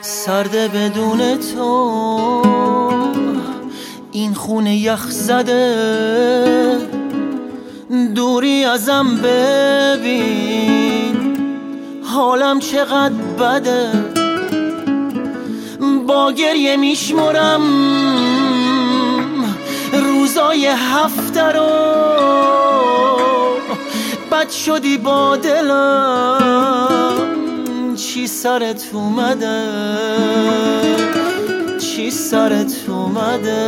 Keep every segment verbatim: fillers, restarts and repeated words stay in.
سرده بدون تو، این خونه یخ زده، دوری ازم ببین حالم چقدر بده. با گریه میشمرم روزای هفته رو، بد شدی با دلم، چی سرت اومده، چی سرت اومده.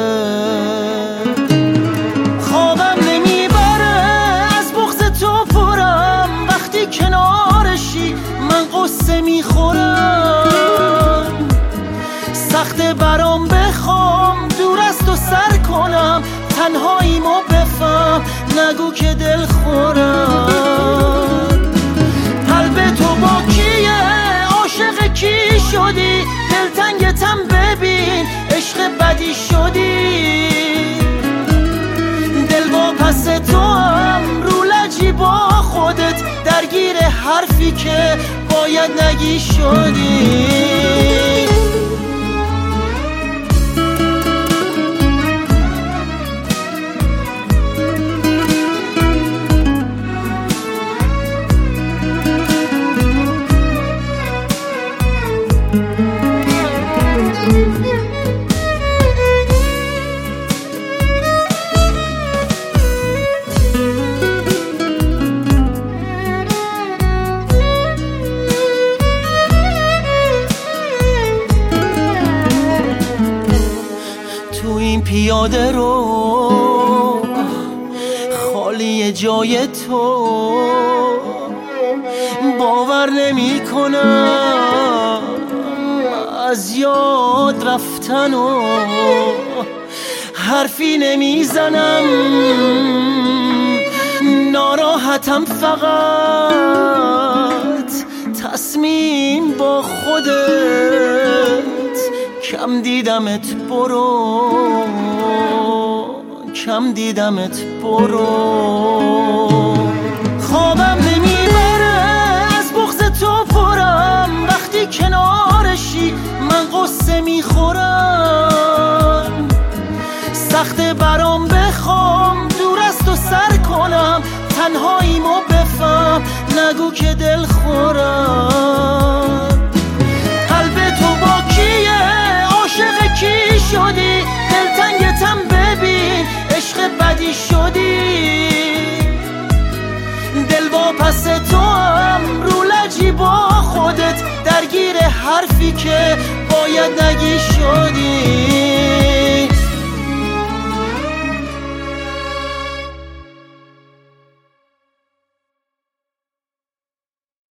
خوابم نمیبره از بغض تو پرم، وقتی کنارشی من قصه میخورم. سخته برام بخوام دور از تو سر کنم، تنهاییمو بفهم نگو که دل خورم. قلب تو با کیه، عاشق کی شدی، دلتنگتم ببین عشق بدی شدی. دل با پس تو هم رو لجی با خودت، درگیر حرفی که باید نگی شدی. پیاده رو خالی جای تو، باور نمی کنم از یاد رفتن و حرفی نمی زنم. ناراحتم فقط تصمیم با خودت، کم دیدمت برو، کم دیدمت برو. خوابم نمیبره از بغض تو پرم، وقتی کنارشی من قصه میخورم. سخته برام بخوام دور از تو سر کنم، تنهاییمو بفهم نگو که دل خورم. قلب تو با کیه، عاشق کی شدی، دلتنگتم ببین عشق بدی شدی. دل با پس تو هم رو لجی با خودت، درگیر حرفی که باید نگی شدی.